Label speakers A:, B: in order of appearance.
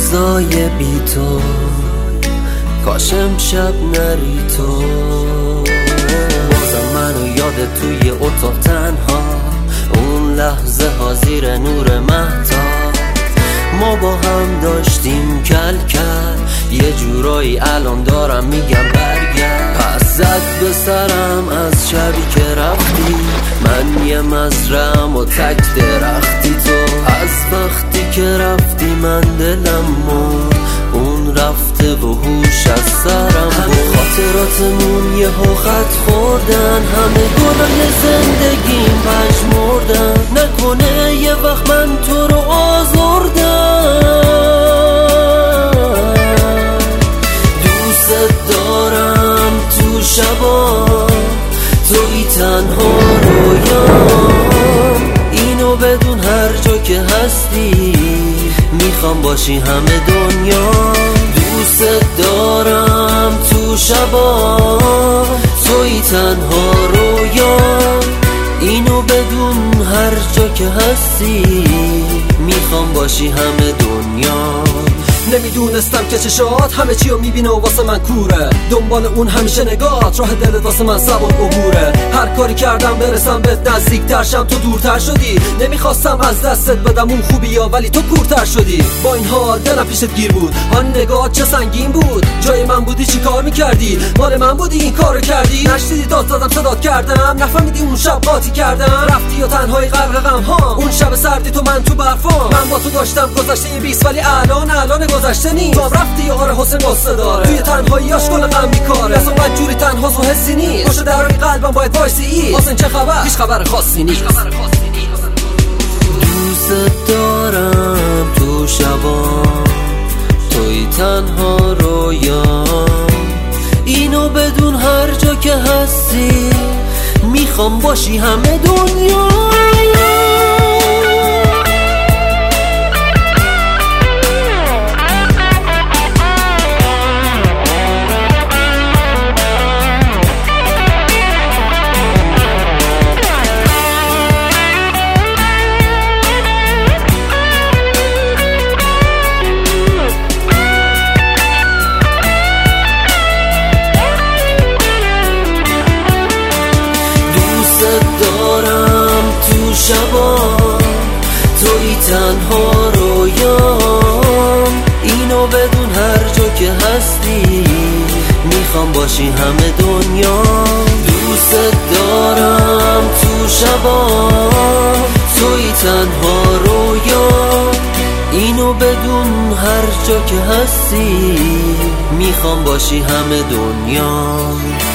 A: روزای بی تو، کاش امشب نری تو. بازم منو یاد توی اتاق تنها، اون لحظه ها زیر نور مهتاب، ما با هم داشتیم کل کل. یه جورایی الان دارم میگم برگرد. پس زد به سرم از شبی که رفتی، من یه مزرعم و تک درختی تو. از وقتی که رفتی من دلم مرد، اون رفته و هوش از سرم برد. خاطراتمون یه خط خوردن، همه گلای زندگیم پژمردن. نکنه یه وقت من تو رو آزردم. دوست دارم تو شبا، توی تنها رویام. اینو بدون هر جا که هستی، میخوام باشی همه دنیا. دوست دارم تو شبا، توی تنها رویام. اینو بدون هر جا که هستی، میخوام باشی همه دنیا.
B: نمیدونستم که چشات همه چی رو میبینه و واسه من کوره. دنبال اون همیشه نگات، راه دلت واسه من سبک عبوره. هر کاری کردم برسم بهت نزدیک‌تر شم، تو دورتر شدی. نمیخواستم از دستت بدم اون خوبیا، ولی تو کورتر شدی. با این حال دلم پیشت گیر بود، آن نگات چه سنگین بود. جای من بودی چی کار میکردی؟ مال من بودی این کارو کردی؟ نشنیدی داد زدم صدات کردم؟ نفهمیدی اون شب قاطی کردم؟ رفتی و تنهایی غرق غم ها، اون شب سردی تو من تو برفام. من با تو داشتم گذشته 20، ولی الان گذشته نیست. تو رفتی آره حسین قصه داره، توی تنهاییاش کل غم بیکاره. اصلا من جوری تنهاست و حسی نیست، پشت درای قلبم باید وایسی ای. حسین چه خبر؟ هیچ خبر خاصی نیست.
A: دوست دارم تو شبا، توی تنها رویام. اینو بدون هر جا که هستی، میخوام باشی همه دنیا. شبا توی تنها رویام. اینو بدون هر جا که هستی، میخوام باشی همه دنیا. دوست دارم تو شبا، توی تنها رویام. اینو بدون هر جا که هستی، میخوام باشی همه دنیا.